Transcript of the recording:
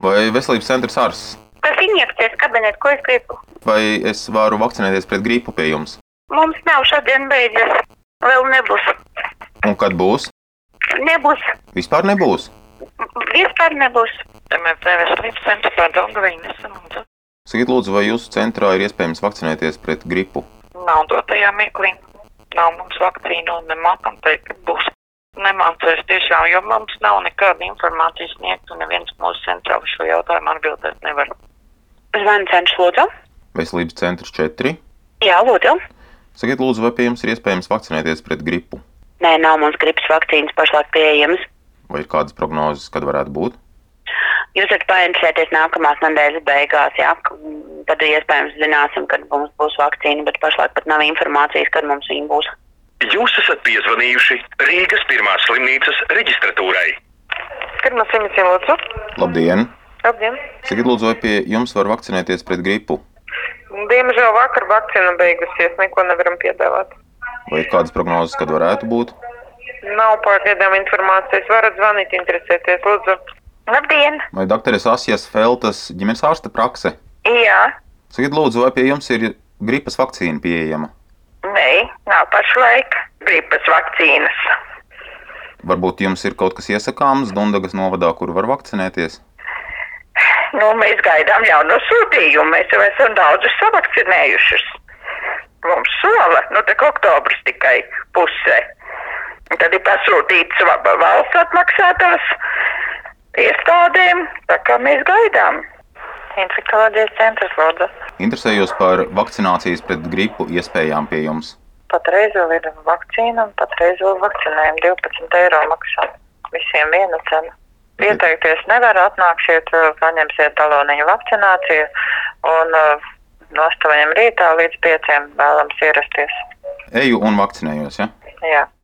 Vai veselības centrs ārsts? Tas injekcijas kabinets, ko es gribu? Vai es varu vakcinēties pret gripu pie jums? Mums nav šodien beidzas. Vēl nebūs. Un kad būs? Nebūs. Vispār nebūs. Vispār nebūs. Veselības centrs par Daugavīnu nesanāca. Sakiet, lūdzu, vai jūsu centrā ir iespējams vakcinēties pret gripu? Nav dotajā mirklī. Nav mums vakcīnu un nemākam teikt, ka būs. Nemācēs tiešām, jo mums nav nekāda informācijas sniegt un neviens mūsu centrā uz šo jautājumu atbildēt nevar. Zvanu centrs, lūdzu. Veselības centrs 4. Jā, lūdzu. Sakiet, lūdzu, vai pie jums ir iespējams vakcinēties pret gripu? Nē, nav mums gripas vakcīnas pašlaik pieejamas. Vai ir kādas prognozes, kad varētu būt? Jūs varat painteresēties nākamās nedēļas beigās, jā. Tad iespējams zināsim, kad mums būs vakcīna, bet pašlaik pat nav informācijas, kad mums viņa būs. Jūs esat piezvanījuši Rīgas pirmās slimnīcas reģistratūrai. Pirmā slimnīca, lūdzu. Labdien! Labdien. Sakiet, lūdzu, vai pie jums var vakcinēties pret gripu? Diemžēl vakar vakcīna beigusies, neko nevaram piedāvāt. Vai ir kādas prognozes, kad varētu būt? Nav pagaidām informācijas, varat zvanīt, interesēties, lūdzu. Labdien! Vai doktoras Asijas Feltas ģimenes ārsta prakse? Jā. Sakiet, lūdzu, vai pie jums ir gripas vakcīna pieejama? Nē, nav pašlaik gripas vakcīnas. Varbūt jums ir kaut kas iesakāms Dundagas novadā, kur var vakcinēties? Mēs gaidām jauno sūtījumu, mēs jau esam daudzus savakcinējušus. Mums sola, tak oktobrs tikai pusē. Tad ir pasūtīts valsts atmaksātās iestādēm, tā kā mēs gaidām. Infektoloģijas centrs, lūdzu. Interesējos par vakcinācijas pret gripu iespējām pie jums. Patreiz vēl ir vakcīna un patreiz vēl vakcinējumi 12 eiro maksā. Visiem viena cena. Pieteikties nevar, atnāksiet, paņemsiet taloniņu vakcināciju un no 8 rītā līdz 5 vēlams ierasties. Eju un vakcinējos, ja? Jā.